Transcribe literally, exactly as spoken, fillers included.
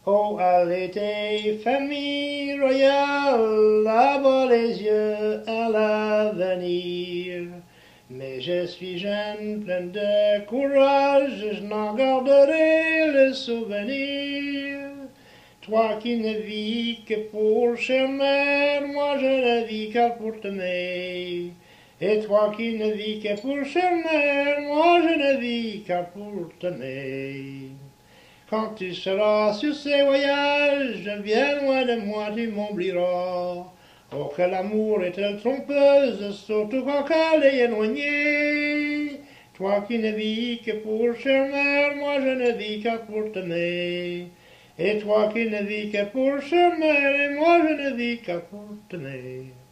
Oh, elle était famille royale, là-bas les yeux à l'avenir. Mais je suis jeune, plein de courage, je n'en garderai le souvenir. Toi qui ne vis que pour chère mère, moi je ne vis que pour t'aimer. Et toi qui ne vis que pour chère mère, moi je ne vis que pour t'aimer. Quand tu seras sur ces voyages, bien loin de moi tu m'oublieras. Oh, que l'amour est-elle trompeuse, surtout quand elle est éloignée. Toi qui ne vis que pour chère mère, moi je ne vis que pour t'aimer. Et toi qui ne vis que pour chère mère, et moi je ne vis que pour t'aimer.